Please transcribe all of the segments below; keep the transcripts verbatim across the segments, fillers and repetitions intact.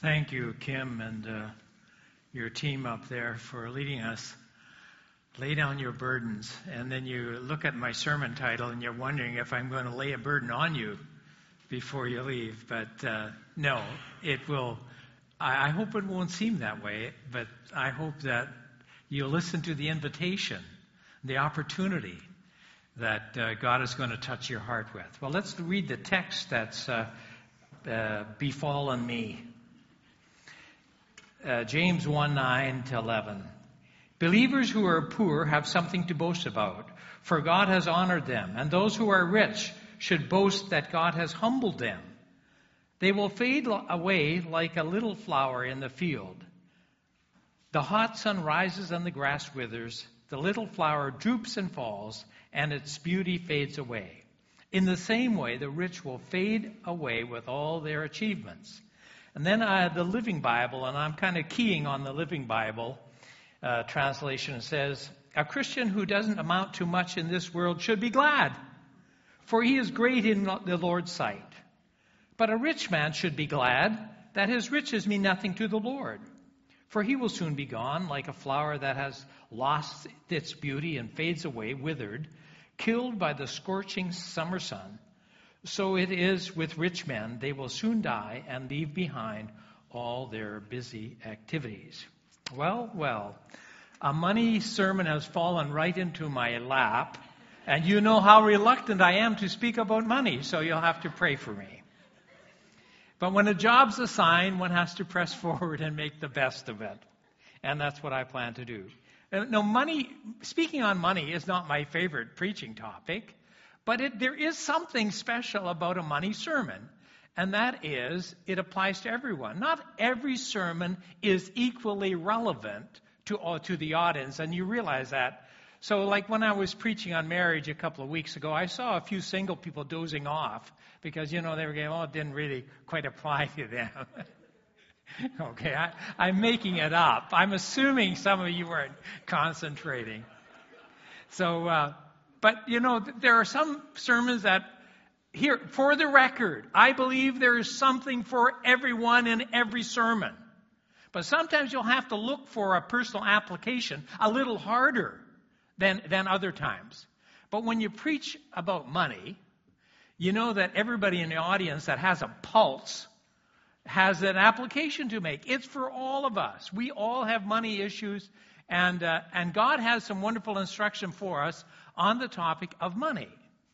Thank you, Kim, and uh, your team up there for leading us. Lay down your burdens. And then you look at my sermon title and you're wondering if I'm going to lay a burden on you before you leave. But uh, no, it will. I, I hope it won't seem that way, but I hope that you'll listen to the invitation, the opportunity that uh, God is going to touch your heart with. Well, let's read the text that's uh, uh, befallen me. Uh, James one, nine to eleven. Believers who are poor have something to boast about, for God has honored them, and those who are rich should boast that God has humbled them. They will fade away like a little flower in the field. The hot sun rises and the grass withers, the little flower droops and falls, and its beauty fades away. In the same way, the rich will fade away with all their achievements. And then I have the Living Bible, and I'm kind of keying on the Living Bible uh, translation. It says, a Christian who doesn't amount to much in this world should be glad, for he is great in the Lord's sight. But a rich man should be glad that his riches mean nothing to the Lord, for he will soon be gone, like a flower that has lost its beauty and fades away, withered, killed by the scorching summer sun. So it is with rich men. They will soon die and leave behind all their busy activities. Well, well, a money sermon has fallen right into my lap, and you know how reluctant I am to speak about money, so you'll have to pray for me. But when a job's assigned, one has to press forward and make the best of it, and that's what I plan to do. Now, money, speaking on money is not my favorite preaching topic. But it, there is something special about a money sermon, and that is it applies to everyone. Not every sermon is equally relevant to, uh, to the audience, and you realize that. So like when I was preaching on marriage a couple of weeks ago, I saw a few single people dozing off because, you know, they were going, oh, it didn't really quite apply to them. Okay, I, I'm making it up. I'm assuming some of you weren't concentrating. So... Uh, But, you know, there are some sermons that, here, for the record, I believe there is something for everyone in every sermon. But sometimes you'll have to look for a personal application a little harder than, than other times. But when you preach about money, you know that everybody in the audience that has a pulse has an application to make. It's for all of us. We all have money issues, and uh, and God has some wonderful instruction for us on the topic of money.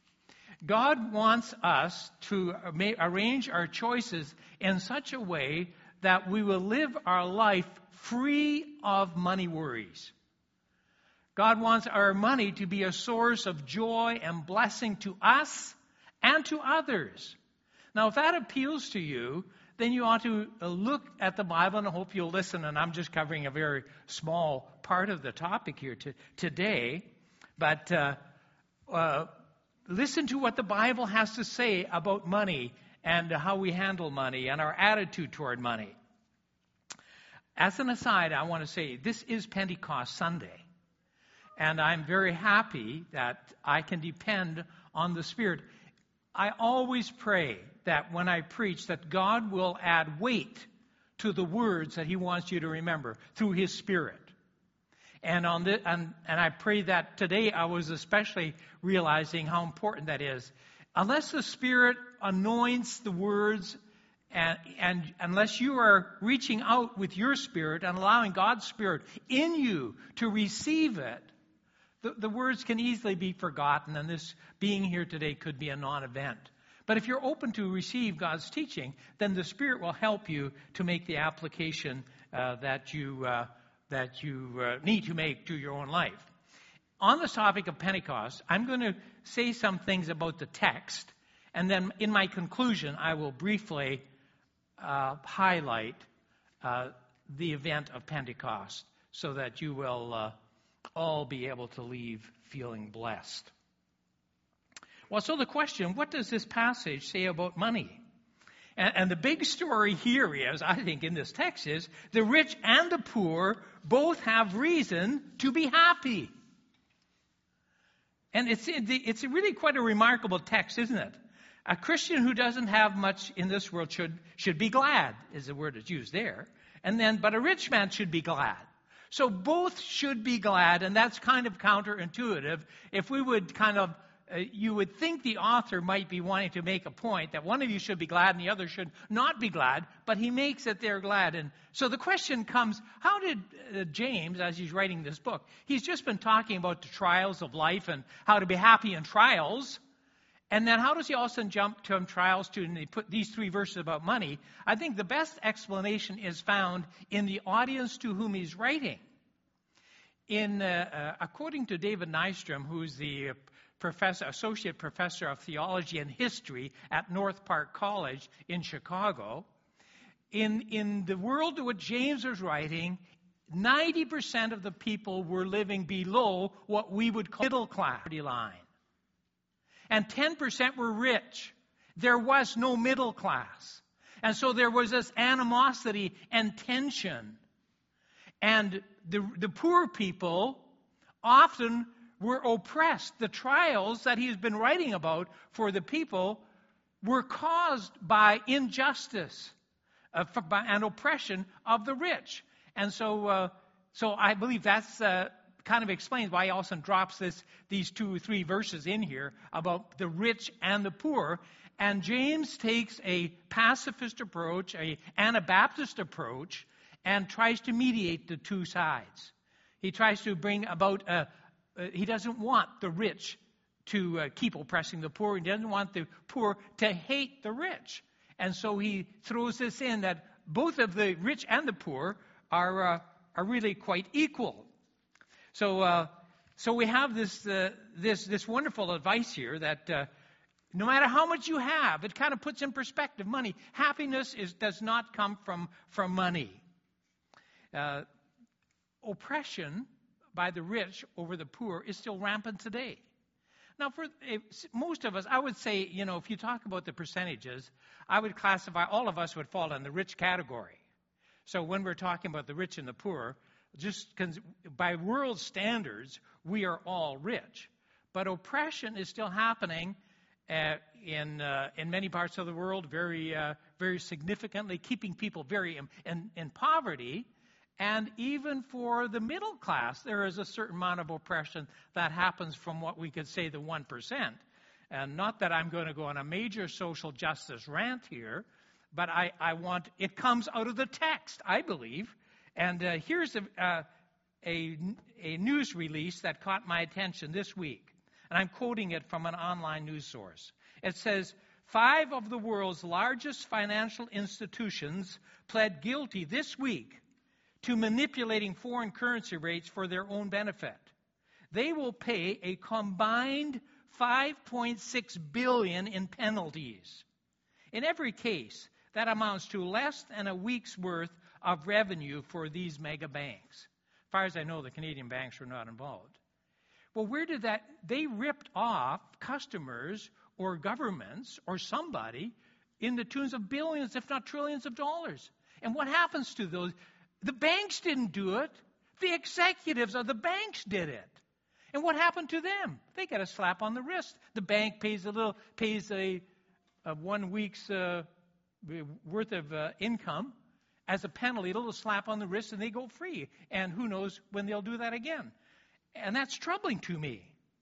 God wants us to arrange our choices in such a way that we will live our life free of money worries. God wants our money to be a source of joy and blessing to us and to others. Now, if that appeals to you, then you ought to look at the Bible, and I hope you'll listen. And I'm just covering a very small part of the topic here to, today. But uh, uh, listen to what the Bible has to say about money and how we handle money and our attitude toward money. As an aside, I want to say this is Pentecost Sunday. And I'm very happy that I can depend on the Spirit. I always pray that when I preach that God will add weight to the words that He wants you to remember through His Spirit. And on the, and, and I pray that today I was especially realizing how important that is. Unless the Spirit anoints the words and, and unless you are reaching out with your spirit and allowing God's Spirit in you to receive it, the, the words can easily be forgotten, and this being here today could be a non-event. But if you're open to receive God's teaching, then the Spirit will help you to make the application uh, that you uh, that you uh, need to make to your own life. On the topic of Pentecost, I'm going to say some things about the text, and then in my conclusion, I will briefly uh, highlight uh, the event of Pentecost so that you will uh, all be able to leave feeling blessed. Well, so the question, what does this passage say about money? And, and the big story here is, I think, in this text is, the rich and the poor both have reason to be happy. And it's it's really quite a remarkable text, isn't it? A Christian who doesn't have much in this world should, should be glad, is the word that's used there. And then, but a rich man should be glad. So both should be glad, and that's kind of counterintuitive. If we would kind of, uh, you would think the author might be wanting to make a point that one of you should be glad and the other should not be glad, but he makes it they're glad. And so the question comes, how did uh, James, as he's writing this book, he's just been talking about the trials of life and how to be happy in trials. And then how does he also jump to trials to, and he put these three verses about money? I think the best explanation is found in the audience to whom he's writing. In, uh, uh, according to David Nystrom, who's the professor, associate professor of theology and history at North Park College in Chicago, in, in the world to which James was writing, ninety percent of the people were living below what we would call middle class line. And ten percent were rich. There was no middle class. And so there was this animosity and tension. And the, the poor people often were oppressed. The trials that he's been writing about for the people were caused by injustice uh, for, by, and oppression of the rich. And so, uh, so I believe that's uh, kind of explains why he also drops this, these two or three verses in here about the rich and the poor. And James takes a pacifist approach, a Anabaptist approach, and tries to mediate the two sides. He tries to bring about a, uh, he doesn't want the rich to uh, keep oppressing the poor. He doesn't want the poor to hate the rich. And so he throws this in that both of the rich and the poor are uh, are really quite equal. So, uh, so we have this uh, this this wonderful advice here that uh, no matter how much you have, it kind of puts in perspective money. Happiness is does not come from from money. Uh, oppression by the rich over the poor is still rampant today. Now, for if, most of us, I would say, you know, if you talk about the percentages, I would classify all of us would fall in the rich category. So when we're talking about the rich and the poor, just by world standards, we are all rich. But oppression is still happening uh, in uh, in many parts of the world, very uh, very significantly, keeping people very in, in, in poverty. And even for the middle class, there is a certain amount of oppression that happens from what we could say the one percent. And not that I'm going to go on a major social justice rant here, but I, I want, it comes out of the text, I believe. And uh, here's a, uh, a, a news release that caught my attention this week. And I'm quoting it from an online news source. It says, five of the world's largest financial institutions pled guilty this week to manipulating foreign currency rates for their own benefit. They will pay a combined five point six billion dollars in penalties. In every case, that amounts to less than a week's worth of revenue for these mega banks. As far as I know, the Canadian banks were not involved. Well, where did that, they ripped off customers or governments or somebody in the tunes of billions, if not trillions of dollars. And what happens to those? The banks didn't do it. The executives of the banks did it. And what happened to them? They got a slap on the wrist. The bank pays a little, pays a, a one week's uh, worth of uh, income as a penalty, a little slap on the wrist, and they go free. And who knows when they'll do that again? And that's troubling to me.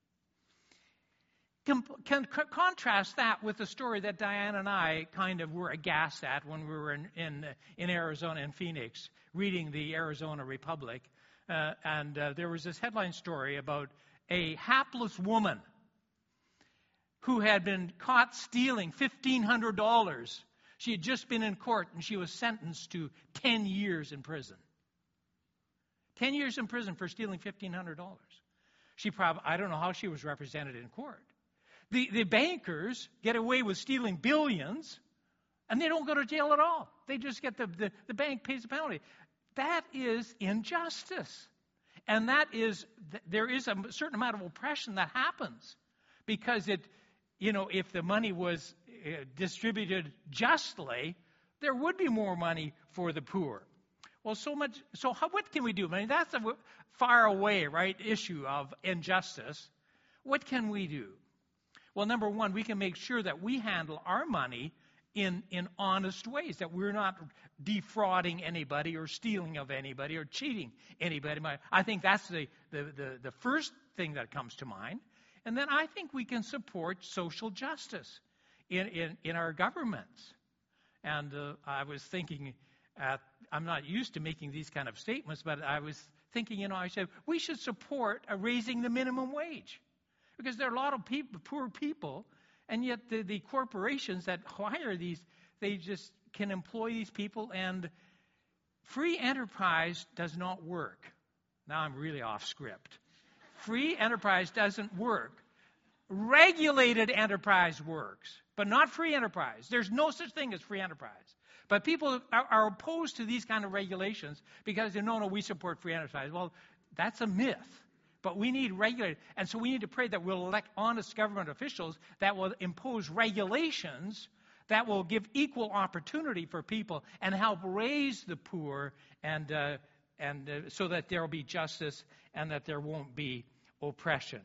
Can, can c- contrast that with the story that Diane and I kind of were aghast at when we were in in, in Arizona and Phoenix, reading the Arizona Republic. Uh, and uh, there was this headline story about a hapless woman who had been caught stealing fifteen hundred dollars. She had just been in court, and she was sentenced to ten years in prison. ten years in prison for stealing fifteen hundred dollars. She probably, I don't know how she was represented in court. The, the bankers get away with stealing billions, and they don't go to jail at all. They just get the, the, the bank pays the penalty. That is injustice. And that is, there is a certain amount of oppression that happens because it, you know, if the money was uh, distributed justly, there would be more money for the poor. Well, so much, so how, what can we do? I mean, that's a far away, right, issue of injustice. What can we do? Well, number one, we can make sure that we handle our money in, in honest ways, that we're not defrauding anybody or stealing of anybody or cheating anybody. I think that's the, the, the, the first thing that comes to mind. And then I think we can support social justice in, in, in our governments. And uh, I was thinking, at, I'm not used to making these kind of statements, but I was thinking, you know, I said, we should support uh, raising the minimum wage. Because there are a lot of people, poor people, and yet the, the corporations that hire these, they just can employ these people, and free enterprise does not work. Now I'm really off script. Free enterprise doesn't work. Regulated enterprise works, but not free enterprise. There's no such thing as free enterprise. But people are, are opposed to these kind of regulations because they no, no, we support free enterprise. Well, that's a myth. But we need regulated. And so we need to pray that we'll elect honest government officials that will impose regulations that will give equal opportunity for people and help raise the poor, and uh, and uh, so that there will be justice and that there won't be oppression.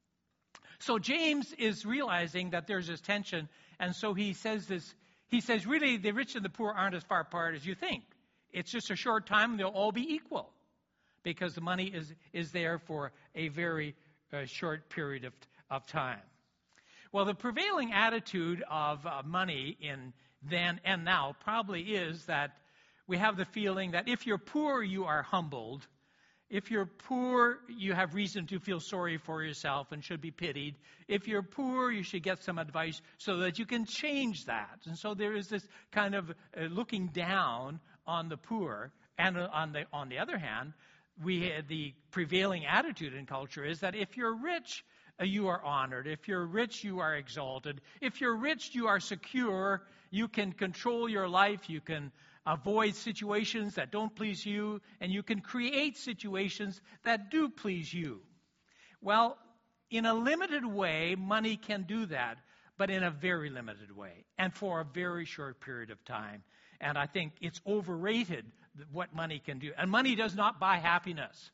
So James is realizing that there's this tension, and so he says this. He says, really, the rich and the poor aren't as far apart as you think. It's just a short time, and they'll all be equal, because the money is, is there for a very uh, short period of, of time. Well, the prevailing attitude of uh, money in then and now probably is that we have the feeling that if you're poor, you are humbled. If you're poor, you have reason to feel sorry for yourself and should be pitied. If you're poor, you should get some advice so that you can change that. And so there is this kind of uh, looking down on the poor. And uh, on the on the other hand, we uh, the prevailing attitude in culture is that if you're rich, uh, you are honored. If you're rich, you are exalted. If you're rich, you are secure. You can control your life. You can avoid situations that don't please you, and you can create situations that do please you. Well, in a limited way, money can do that, but in a very limited way, and for a very short period of time. And I think it's overrated what money can do. And money does not buy happiness.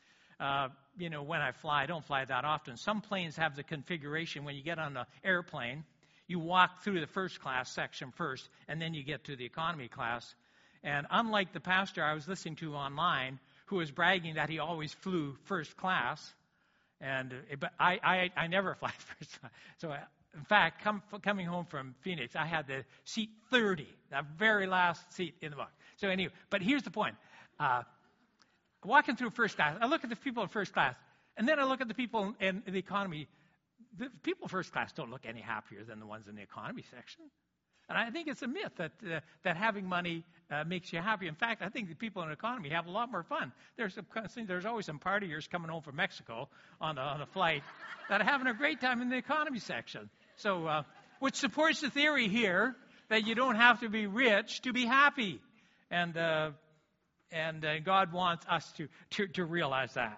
Uh, you know, when I fly, I don't fly that often. Some planes have the configuration when you get on an airplane, you walk through the first class section first, and then you get to the economy class. And unlike the pastor I was listening to online, who was bragging that he always flew first class, and but I, I, I never fly first class. So, I, in fact, come, coming home from Phoenix, I had the seat thirty, the very last seat in the book. So anyway, but here's the point. Uh, walking through first class, I look at the people in first class, and then I look at the people in, in the economy. The people in first class don't look any happier than the ones in the economy section. And I think it's a myth that uh, that having money uh, makes you happy. In fact, I think the people in economy have a lot more fun. There's some, there's always some partiers coming home from Mexico on a, on a flight that are having a great time in the economy section. So, uh, which supports the theory here that you don't have to be rich to be happy, and uh, and uh, God wants us to, to to realize that.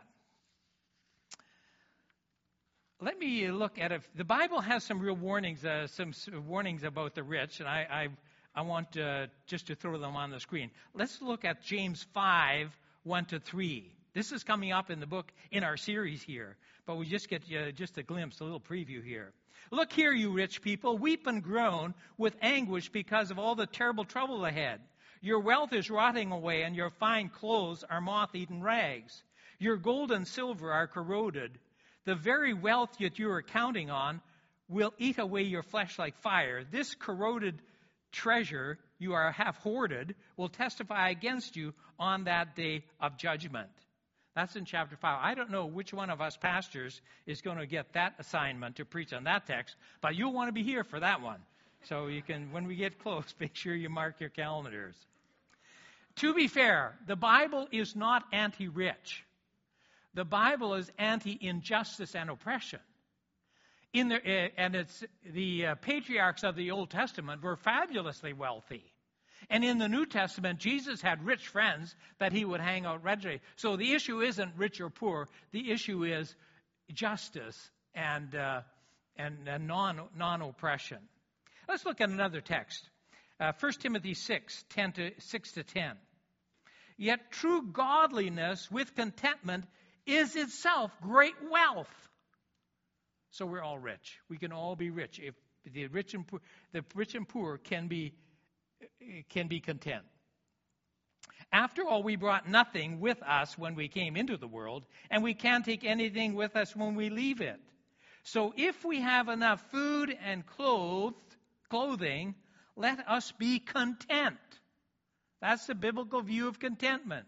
Let me look at it. The Bible has some real warnings, uh, some warnings about the rich, and I I, I want uh, just to throw them on the screen. Let's look at James five, one to three. This is coming up in the book in our series here, but we just get uh, just a glimpse, a little preview here. Look here, you rich people, weep and groan with anguish because of all the terrible trouble ahead. Your wealth is rotting away, and your fine clothes are moth-eaten rags. Your gold and silver are corroded. The very wealth that you are counting on will eat away your flesh like fire. This corroded treasure you are half hoarded will testify against you on that day of judgment. That's in chapter five. I don't know which one of us pastors is going to get that assignment to preach on that text, but you'll want to be here for that one. So you can, when we get close, make sure you mark your calendars. To be fair, the Bible is not anti-rich. The Bible is anti-injustice and oppression. In the, uh, and it's the uh, patriarchs of the Old Testament were fabulously wealthy. And in the New Testament, Jesus had rich friends that he would hang out regularly. So the issue isn't rich or poor. The issue is justice and uh, and, and non, non-oppression. Let's look at another text. Uh, First Timothy six, ten to six to ten. Yet true godliness with contentment is itself great wealth. So we're all rich. We can all be rich. If the rich and poor, the rich and poor can be can be content. After all, we brought nothing with us when we came into the world, and we can't take anything with us when we leave it. So if we have enough food and clothes, clothing, let us be content. That's the biblical view of contentment.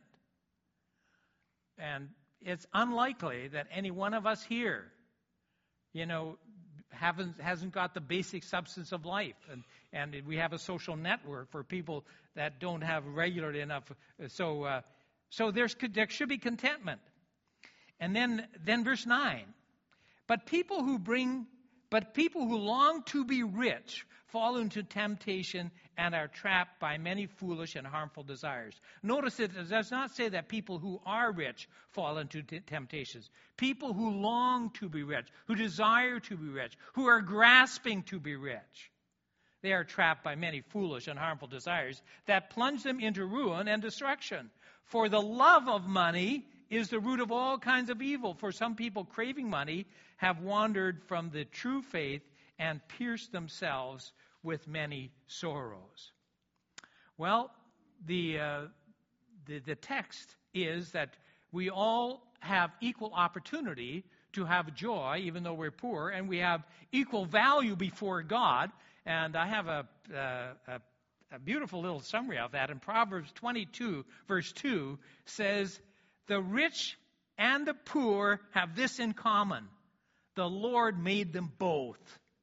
And it's unlikely that any one of us here, you know, haven't, hasn't got the basic substance of life. And, and we have a social network for people that don't have regular enough. So uh, so there's, there should be contentment. And then, then verse nine. But people who bring, but people who long to be rich fall into temptation and are trapped by many foolish and harmful desires. Notice it does not say that people who are rich fall into t- temptations. People who long to be rich, who desire to be rich, who are grasping to be rich, they are trapped by many foolish and harmful desires that plunge them into ruin and destruction. For the love of money is the root of all kinds of evil. For some people craving money have wandered from the true faith and pierced themselves with many sorrows. Well, the, uh, the the text is that we all have equal opportunity to have joy, even though we're poor, and we have equal value before God. And I have a, uh, a, a beautiful little summary of that. In Proverbs twenty-two, verse two, says, "The rich and the poor have this in common: the Lord made them both."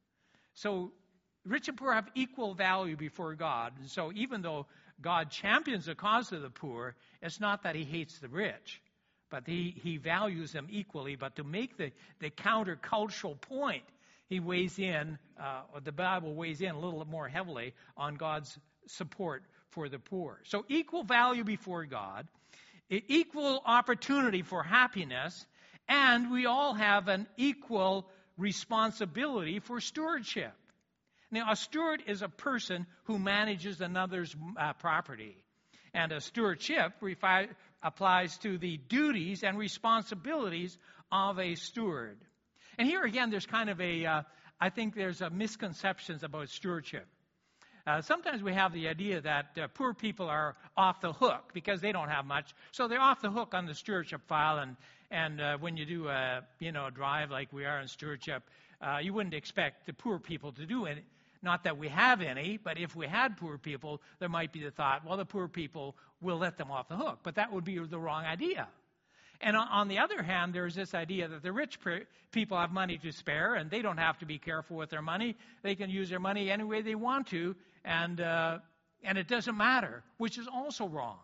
So rich and poor have equal value before God. And so even though God champions the cause of the poor, it's not that he hates the rich, but he, he values them equally. But to make the, the countercultural point, he weighs in, uh, or the Bible weighs in a little more heavily on God's support for the poor. So equal value before God, equal opportunity for happiness, and we all have an equal responsibility for stewardship. Now, a steward is a person who manages another's uh, property. And a stewardship refi- applies to the duties and responsibilities of a steward. And here again, there's kind of a, uh, I think there's a misconceptions about stewardship. Uh, sometimes we have the idea that uh, poor people are off the hook because they don't have much. So they're off the hook on the stewardship file. And, and uh, when you do a, you know, a drive like we are in stewardship, uh, you wouldn't expect the poor people to do it. Not that we have any, but if we had poor people, there might be the thought, well, the poor people will let them off the hook. But that would be the wrong idea. And on the other hand, there's this idea that the rich people have money to spare, and they don't have to be careful with their money. They can use their money any way they want to, and uh, and it doesn't matter, which is also wrong.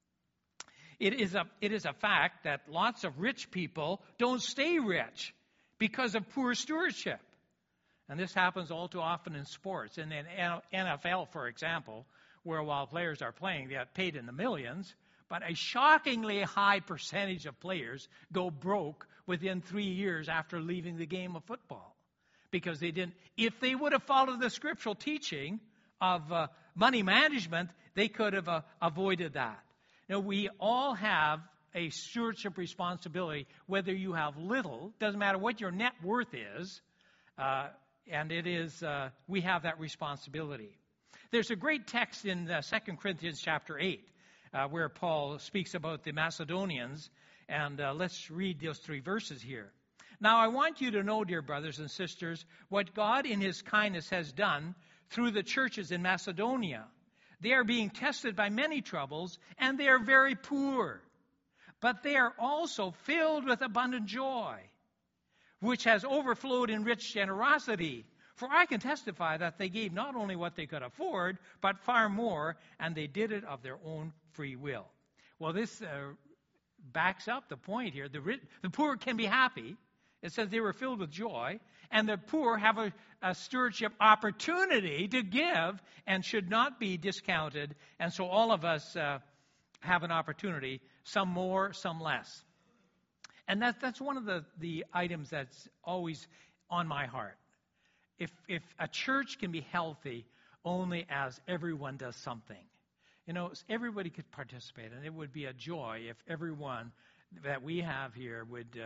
It is a it is a fact that lots of rich people don't stay rich because of poor stewardship. And this happens all too often in sports. In the N F L, for example, where while players are playing, they get paid in the millions, but a shockingly high percentage of players go broke within three years after leaving the game of football. Because they didn't, if they would have followed the scriptural teaching of uh, money management, they could have uh, avoided that. Now, we all have a stewardship responsibility, whether you have little, doesn't matter what your net worth is, uh, and it is, uh, we have that responsibility. There's a great text in uh, Second Corinthians chapter eight, uh, where Paul speaks about the Macedonians, and uh, let's read those three verses here. Now, I want you to know, dear brothers and sisters, what God in his kindness has done through the churches in Macedonia. They are being tested by many troubles, and they are very poor. But they are also filled with abundant joy, which has overflowed in rich generosity. For I can testify that they gave not only what they could afford, but far more, and they did it of their own free will. Well, this uh, backs up the point here. The, rich, the poor can be happy. It says they were filled with joy, and the poor have a, a stewardship opportunity to give and should not be discounted. And so all of us uh, have an opportunity, some more, some less. And that, that's one of the, the items that's always on my heart. If, if a church can be healthy only as everyone does something, you know, everybody could participate, and it would be a joy if everyone that we have here would uh,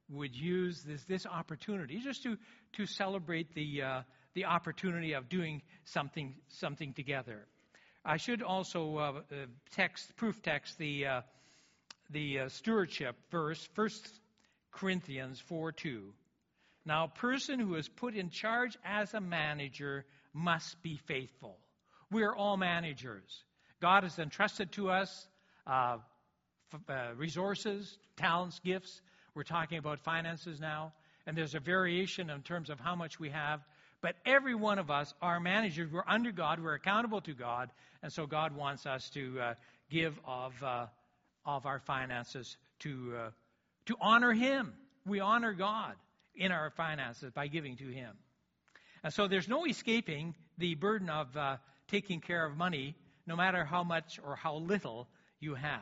would use this this opportunity just to to celebrate the uh, the opportunity of doing something something together. I should also uh, text proof text the uh, the uh, stewardship verse, First Corinthians four two. Now, a person who is put in charge as a manager must be faithful. We are all managers. God has entrusted to us uh, f- uh, resources, talents, gifts. We're talking about finances now, and there's a variation in terms of how much we have. But every one of us are managers. We're under God. We're accountable to God, and so God wants us to uh, give of uh, of our finances to uh, to honor Him. We honor God in our finances by giving to Him. And so there's no escaping the burden of uh, taking care of money, no matter how much or how little you have.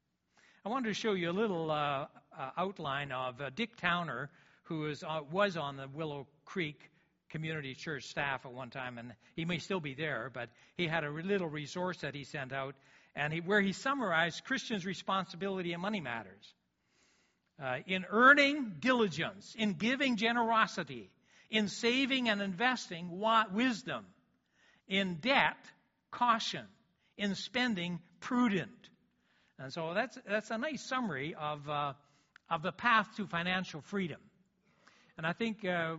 I wanted to show you a little uh, uh, outline of uh, Dick Towner, who is, uh, was on the Willow Creek Community Church staff at one time, and he may still be there, but he had a little resource that he sent out, and he, where he summarized Christians' responsibility in money matters. Uh, in earning, diligence. In giving, generosity. In saving and investing, wa- wisdom. In debt, caution. In spending, prudent. And so that's that's a nice summary of uh, of the path to financial freedom. And I think uh,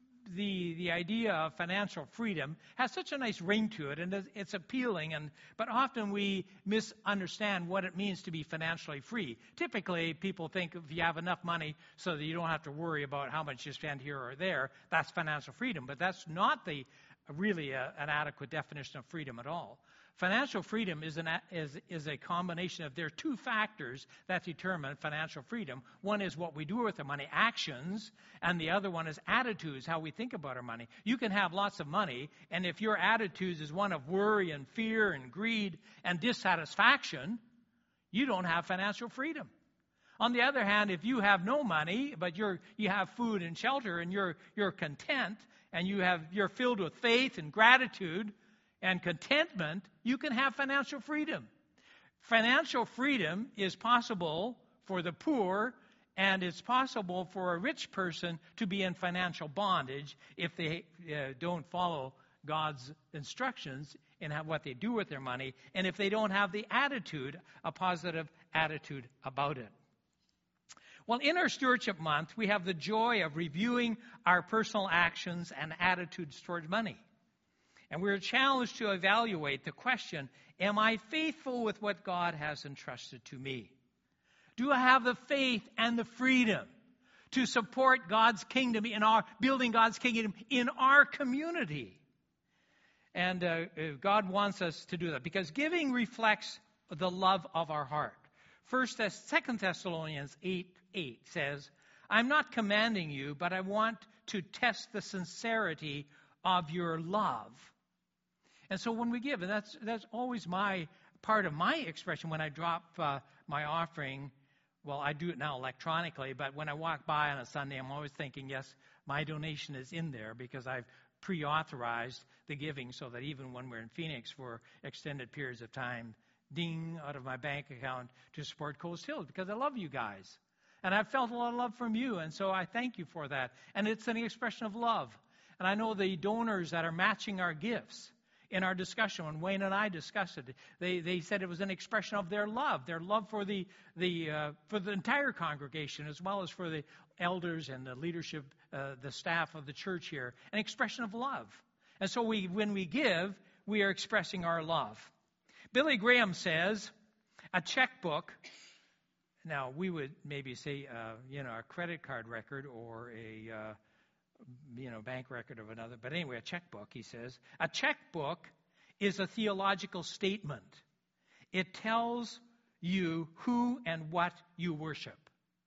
the the idea of financial freedom has such a nice ring to it, and it's appealing. And but often we misunderstand what it means to be financially free. Typically, people think if you have enough money so that you don't have to worry about how much you spend here or there, that's financial freedom. But that's not the really a, an adequate definition of freedom at all. Financial freedom is, an, is, is a combination of, there are two factors that determine financial freedom. One is what we do with the money, actions, and the other one is attitudes, how we think about our money. You can have lots of money, and if your attitudes is one of worry and fear and greed and dissatisfaction, you don't have financial freedom. On the other hand, if you have no money, but you're you have food and shelter, and you're you're content, and you have you're filled with faith and gratitude and contentment, you can have financial freedom. Financial freedom is possible for the poor, and it's possible for a rich person to be in financial bondage if they uh, don't follow God's instructions in how, what they do with their money, and if they don't have the attitude, a positive attitude about it. Well, in our Stewardship Month, we have the joy of reviewing our personal actions and attitudes towards money. And we're challenged to evaluate the question, am I faithful with what God has entrusted to me? Do I have the faith and the freedom to support God's kingdom in our, building God's kingdom in our community? And uh, God wants us to do that because giving reflects the love of our heart. First, Second Thessalonians eight eight says, I'm not commanding you, but I want to test the sincerity of your love. And so when we give, and that's that's always my part of my expression when I drop uh, my offering. Well, I do it now electronically, but when I walk by on a Sunday, I'm always thinking, yes, my donation is in there because I've pre-authorized the giving so that even when we're in Phoenix for extended periods of time, ding, out of my bank account to support Coast Hills because I love you guys. And I've felt a lot of love from you, and so I thank you for that. And it's an expression of love. And I know the donors that are matching our gifts. In our discussion, when Wayne and I discussed it, they, they said it was an expression of their love, their love for the the uh, for the entire congregation, as well as for the elders and the leadership, uh, the staff of the church here, an expression of love. And so we, when we give, we are expressing our love. Billy Graham says, a checkbook. Now we would maybe say, uh, you know, a credit card record or a uh, you know, bank record of another. But anyway, a checkbook, he says. A checkbook is a theological statement. It tells you who and what you worship.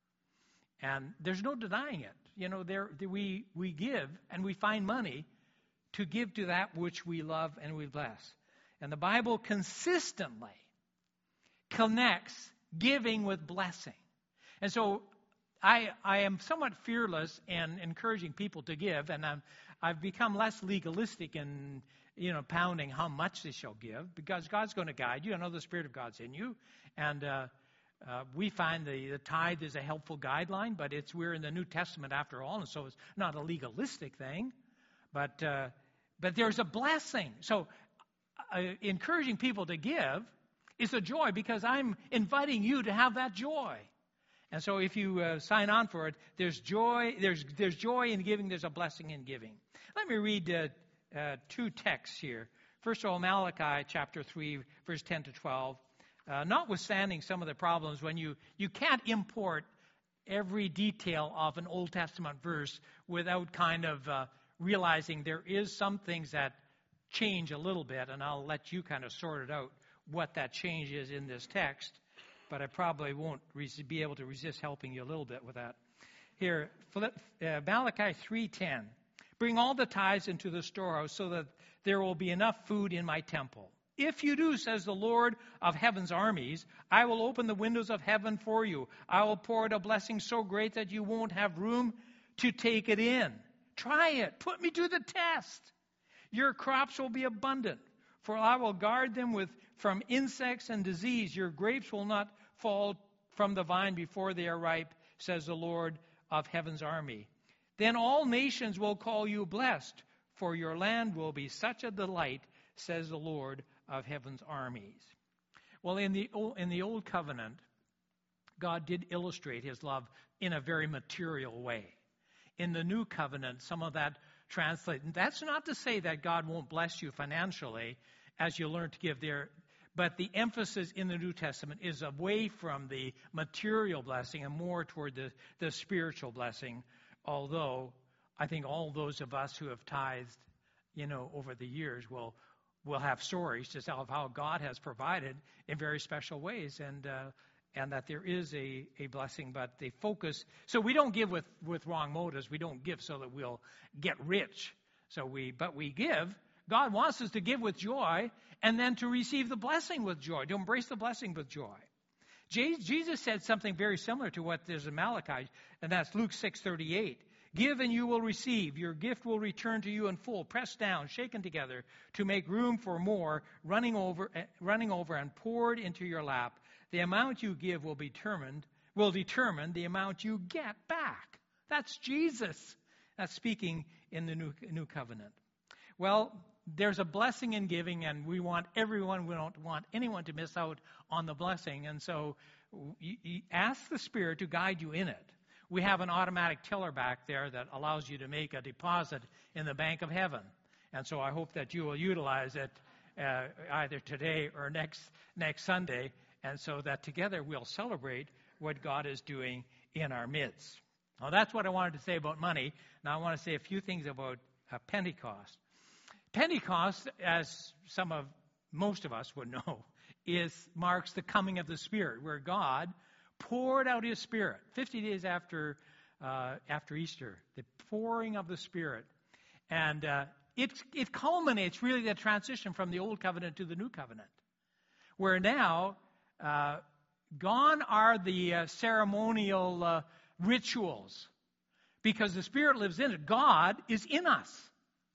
And there's no denying it. You know, there we, we give and we find money to give to that which we love and we bless. And the Bible consistently connects giving with blessing. And so I, I am somewhat fearless in encouraging people to give, and I'm, I've become less legalistic in, you know, pounding how much they shall give, because God's going to guide you. I know the Spirit of God's in you, and uh, Uh, we find the, the tithe is a helpful guideline, but it's we're in the New Testament after all, and so it's not a legalistic thing. But uh, but there's a blessing. So uh, encouraging people to give is a joy because I'm inviting you to have that joy. And so if you uh, sign on for it, there's joy. There's there's joy in giving. There's a blessing in giving. Let me read uh, uh, two texts here. First of all, Malachi chapter three, verse ten to twelve. Uh, notwithstanding some of the problems when you, you can't import every detail of an Old Testament verse without kind of uh, realizing there is some things that change a little bit, and I'll let you kind of sort it out what that change is in this text, but I probably won't res- be able to resist helping you a little bit with that. Here, uh, Malachi three ten. Bring all the tithes into the storehouse so that there will be enough food in my temple. If you do, says the Lord of heaven's armies, I will open the windows of heaven for you. I will pour out a blessing so great that you won't have room to take it in. Try it. Put me to the test. Your crops will be abundant, for I will guard them with from insects and disease. Your grapes will not fall from the vine before they are ripe, says the Lord of heaven's army. Then all nations will call you blessed, for your land will be such a delight, says the Lord of heaven's armies. Well, in the in the Old Covenant, God did illustrate his love in a very material way. In the New Covenant, some of that translates. That's not to say that God won't bless you financially as you learn to give there, but the emphasis in the New Testament is away from the material blessing and more toward the, the spiritual blessing, although I think all those of us who have tithed, you know, over the years will We'll have stories to tell of how God has provided in very special ways, and uh, and that there is a, a blessing. But they focus, so we don't give with, with wrong motives. We don't give so that we'll get rich. So we, but we give. God wants us to give with joy, and then to receive the blessing with joy, to embrace the blessing with joy. Jesus said something very similar to what there's in Malachi, and that's Luke six thirty-eight. Give and you will receive. Your gift will return to you in full, pressed down, shaken together, to make room for more, running over, running over and poured into your lap. The amount you give will be determined, will determine the amount you get back. That's Jesus. That's speaking in the new, new covenant. Well, there's a blessing in giving, and we want everyone, we don't want anyone to miss out on the blessing. And so you, you ask the Spirit to guide you in it. We have an automatic teller back there that allows you to make a deposit in the bank of heaven. And so I hope that you will utilize it uh, either today or next next Sunday, and so that together we'll celebrate what God is doing in our midst. Now, that's what I wanted to say about money. Now I want to say a few things about uh, Pentecost. Pentecost, as some of most of us would know, is marks the coming of the Spirit, where God poured out his Spirit fifty days after uh, after Easter, the pouring of the Spirit. And uh, it, it culminates really the transition from the Old Covenant to the New Covenant, where now uh, gone are the uh, ceremonial uh, rituals, because the Spirit lives in it. God is in us.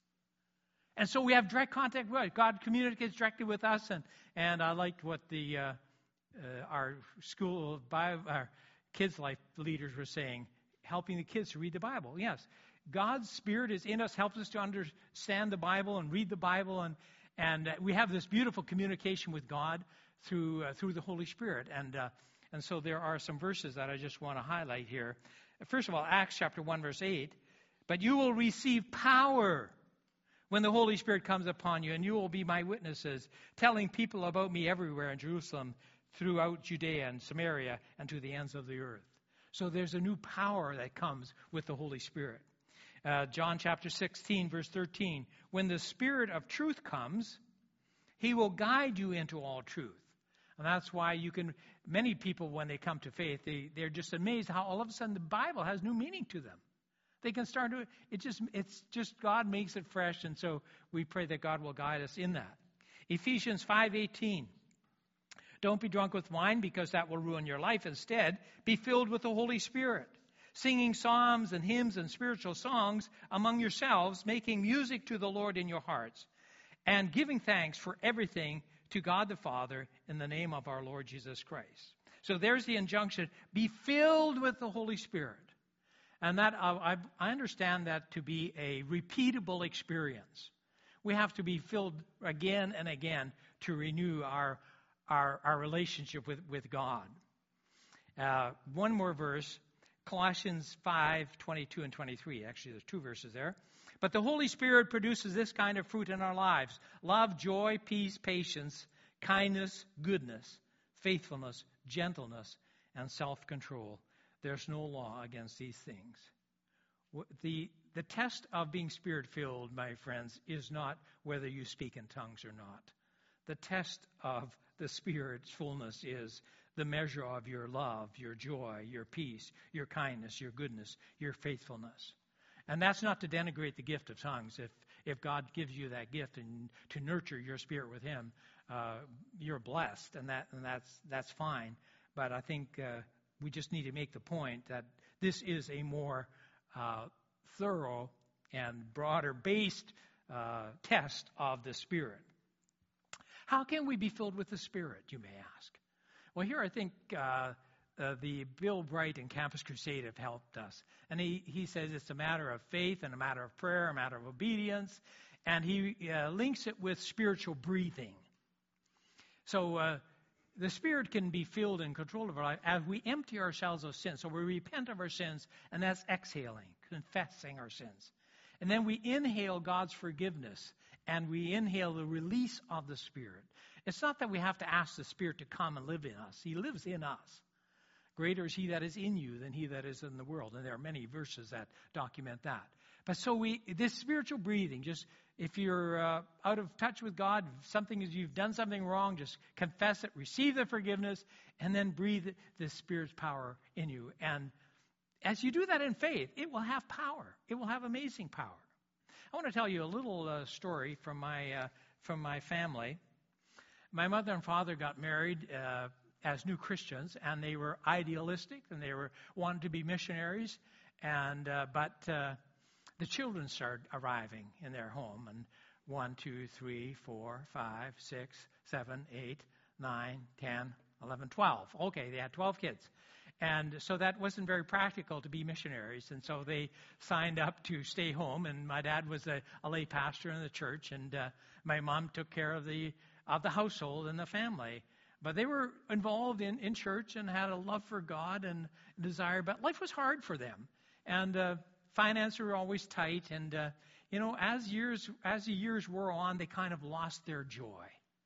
And so we have direct contact with God. God communicates directly with us. And, and I liked what the... Uh, Uh, our school of Bible, our kids' life leaders were saying, helping the kids to read the Bible. Yes, God's Spirit is in us, helps us to understand the Bible and read the Bible, and and uh, we have this beautiful communication with God through uh, through the Holy Spirit. And uh, and so there are some verses that I just want to highlight here. First of all, Acts chapter one, verse eight. But you will receive power when the Holy Spirit comes upon you, and you will be my witnesses, telling people about me everywhere in Jerusalem, throughout Judea and Samaria, and to the ends of the earth. So there's a new power that comes with the Holy Spirit. Uh, John chapter sixteen, verse thirteen. When the Spirit of truth comes, he will guide you into all truth. And that's why you can, many people when they come to faith, they, they're just amazed how all of a sudden the Bible has new meaning to them. They can start to, it just, it's just God makes it fresh, and so we pray that God will guide us in that. Ephesians five eighteen. Don't be drunk with wine, because that will ruin your life. Instead, be filled with the Holy Spirit, singing psalms and hymns and spiritual songs among yourselves, making music to the Lord in your hearts, and giving thanks for everything to God the Father in the name of our Lord Jesus Christ. So there's the injunction, be filled with the Holy Spirit. And that uh, I, I understand that to be a repeatable experience. We have to be filled again and again to renew our our, our relationship with, with God. Uh, one more verse, Colossians five, twenty-two and twenty-three. Actually, there's two verses there. But the Holy Spirit produces this kind of fruit in our lives: love, joy, peace, patience, kindness, goodness, faithfulness, gentleness, and self-control. There's no law against these things. The, the test of being Spirit-filled, my friends, is not whether you speak in tongues or not. The test of the Spirit's fullness is the measure of your love, your joy, your peace, your kindness, your goodness, your faithfulness. And that's not to denigrate the gift of tongues. If if God gives you that gift and to nurture your spirit with Him, uh, you're blessed, and that and that's that's fine. But I think uh, we just need to make the point that this is a more uh, thorough and broader-based uh, test of the Spirit. How can we be filled with the Spirit, you may ask? Well, here I think uh, uh, the Bill Bright and Campus Crusade have helped us. And he, he says it's a matter of faith and a matter of prayer, a matter of obedience. And he uh, links it with spiritual breathing. So uh, the Spirit can be filled and controlled of our life as we empty ourselves of sin. So we repent of our sins, and that's exhaling, confessing our sins. And then we inhale God's forgiveness, and we inhale the release of the Spirit. It's not that we have to ask the Spirit to come and live in us. He lives in us. Greater is He that is in you than he that is in the world. And there are many verses that document that. But so we, this spiritual breathing, just if you're uh, out of touch with God, something is you've done something wrong, just confess it, receive the forgiveness, and then breathe the Spirit's power in you. And as you do that in faith, it will have power. It will have amazing power. I want to tell you a little uh, story from my uh, from my family. My mother and father got married uh, as new Christians, and they were idealistic, and they were wanted to be missionaries. And uh, but uh, the children started arriving in their home, and one, two, three, four, five, six, seven, eight, nine, ten, eleven, twelve. Okay, they had twelve kids. And so that wasn't very practical to be missionaries. And so they signed up to stay home. And my dad was a, a lay pastor in the church. And uh, my mom took care of the of the household and the family. But they were involved in, in church and had a love for God and desire. But life was hard for them. And uh, finances were always tight. And, uh, you know, as years as the years wore on, they kind of lost their joy.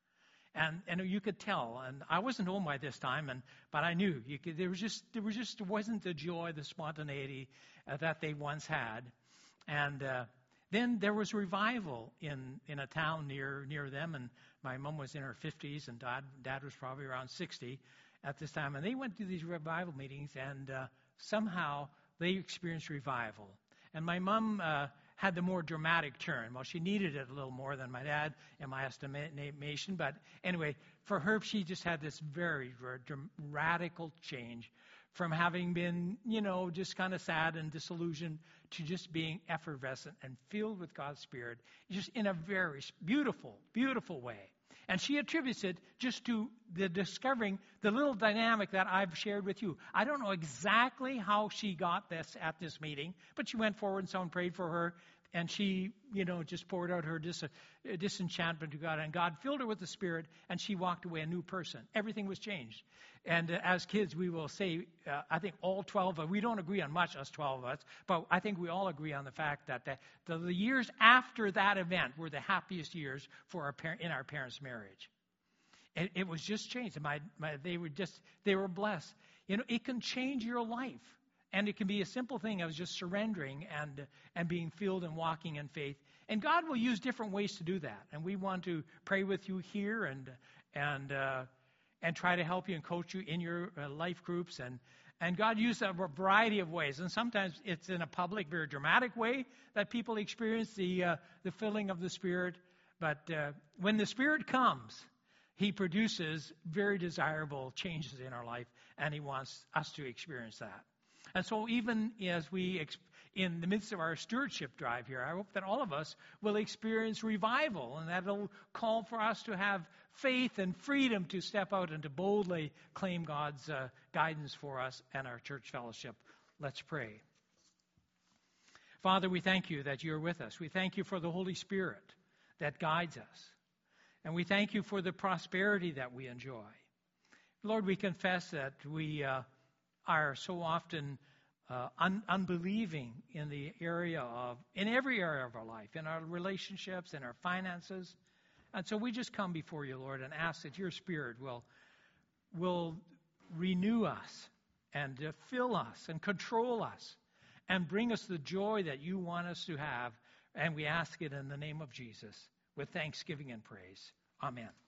And and you could tell, and I wasn't home by this time, and but I knew you could, there was just there was just wasn't the joy, the spontaneity uh, that they once had. And uh, then there was revival in, in a town near near them, and my mom was in her fifties, and dad dad was probably around sixty at this time, and they went to these revival meetings, and uh, somehow they experienced revival. And my mom uh, had the more dramatic turn. Well, she needed it a little more than my dad, in my estimation. But anyway, for her, she just had this very, very radical change from having been, you know, just kind of sad and disillusioned to just being effervescent and filled with God's Spirit, just in a very beautiful, beautiful way. And she attributes it just to the discovering the little dynamic that I've shared with you. I don't know exactly how she got this at this meeting, but she went forward and someone prayed for her, and she, you know, just poured out her dis- disenchantment to God, and God filled her with the Spirit, and she walked away a new person. Everything was changed. And uh, as kids, we will say, uh, I think all twelve, of, we don't agree on much, us twelve of us, but I think we all agree on the fact that the, the, the years after that event were the happiest years for our par- in our parents' marriage. It, it was just changed. My, my, they were just, they were blessed. You know, it can change your life. And it can be a simple thing of just surrendering and and being filled and walking in faith. And God will use different ways to do that. And we want to pray with you here and and uh, and try to help you and coach you in your uh, life groups. And and God uses a variety of ways. And sometimes it's in a public, very dramatic way that people experience the uh, the filling of the Spirit. But uh, when the Spirit comes, He produces very desirable changes in our life, and He wants us to experience that. And so even as we, exp- in the midst of our stewardship drive here, I hope that all of us will experience revival, and that it'll call for us to have faith and freedom to step out and to boldly claim God's uh, guidance for us and our church fellowship. Let's pray. Father, we thank you that you're with us. We thank you for the Holy Spirit that guides us. And we thank you for the prosperity that we enjoy. Lord, we confess that we uh, are so often uh, un- unbelieving in the area of, in every area of our life, in our relationships, in our finances. And so we just come before you, Lord, and ask that your Spirit will, will renew us and uh, fill us and control us and bring us the joy that you want us to have. And we ask it in the name of Jesus with thanksgiving and praise. Amen.